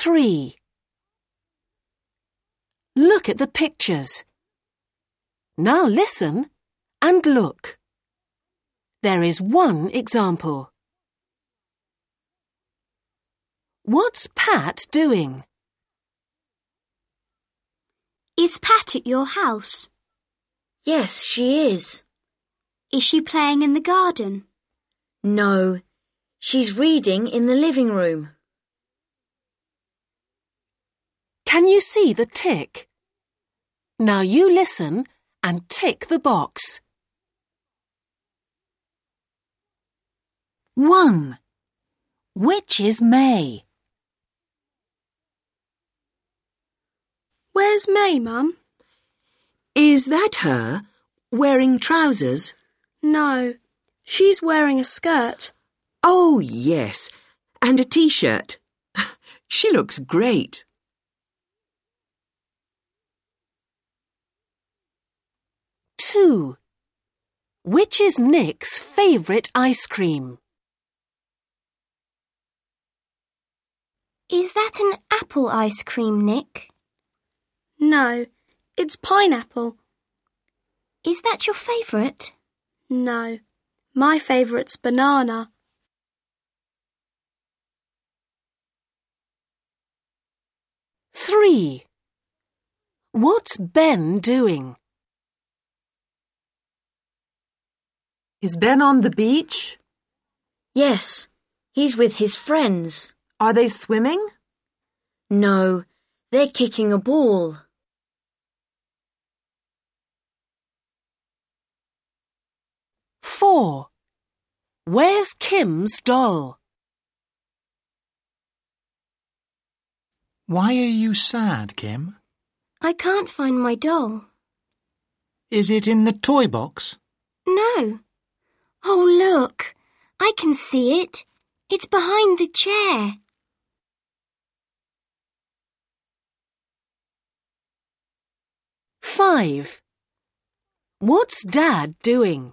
3. Look at the pictures. Now listen and look. There is one example. What's Pat doing? Is Pat at your house? Yes, she is. Is she playing in the garden? No, she's reading in the living room. Can you see the tick? Now you listen and tick the box. 1. Which is May? Where's May, Mum? Is that her, wearing trousers? No, she's wearing a skirt. Oh, yes, and a t-shirt. She looks great. 2. Which is Nick's favourite ice cream? Is that an apple ice cream, Nick? No, it's pineapple. Is that your favourite? No, my favourite's banana. 3. What's Ben doing? Is Ben on the beach? Yes, he's with his friends. Are they swimming? No, they're kicking a ball. 4. Where's Kim's doll? Why are you sad, Kim? I can't find my doll. Is it in the toy box? No. Oh, look. I can see it. It's behind the chair. 5. What's Dad doing?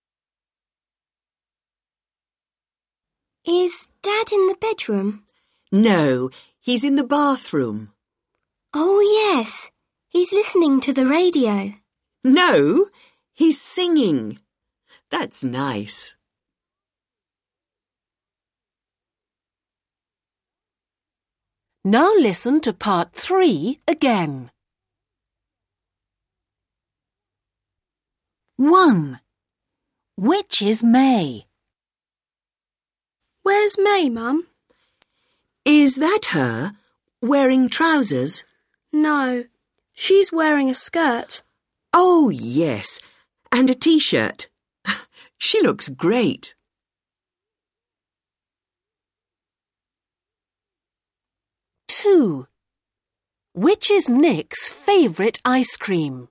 Is Dad in the bedroom? No, he's in the bathroom. Oh, yes. He's listening to the radio. No, he's singing. That's nice. Now listen to part 3 again. 1. Which is May? Where's May, Mum? Is that her, wearing trousers? No, she's wearing a skirt. Oh, yes, and a t-shirt. She looks great. 2. Which is Nick's favourite ice cream?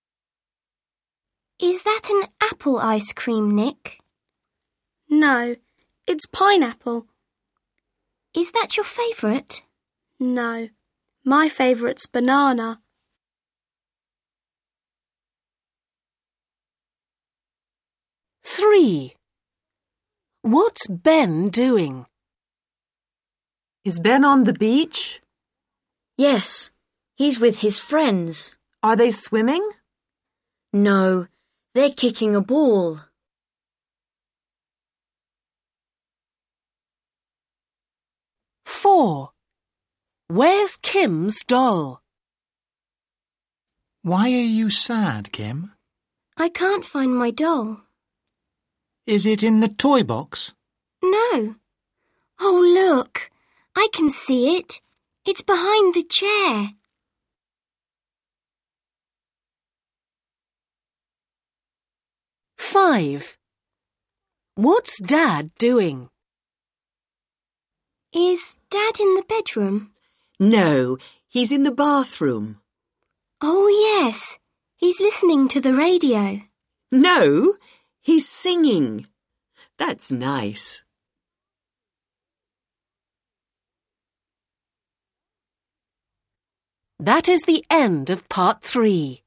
Is that an apple ice cream, Nick? No, it's pineapple. Is that your favourite? No, my favourite's banana. 3. What's Ben doing? Is Ben on the beach? Yes, he's with his friends. Are they swimming? No, they're kicking a ball. 4. Where's Kim's doll? Why are you sad, Kim? I can't find my doll. Is it in the toy box? No. Oh, look. I can see it. It's behind the chair. 5. What's Dad doing? Is Dad in the bedroom? No, he's in the bathroom. Oh, yes. He's listening to the radio. No, he's singing. That's nice. That is the end of part 3.